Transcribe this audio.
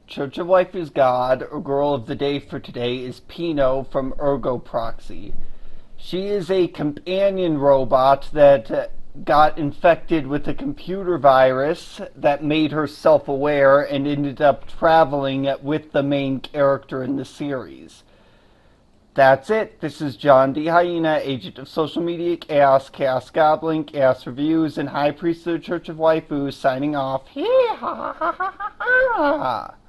Church of Life is God, or girl of the day for today is Pino from ErgoProxy. She is a companion robot that got infected with a computer virus that made her self-aware and ended up traveling with the main character in the series. That's it. This is John D. Hyena, agent of social media, Chaos Goblin, Chaos Reviews, and High Priest of the Church of Waifu, signing off. Hee ha ha ha ha ha!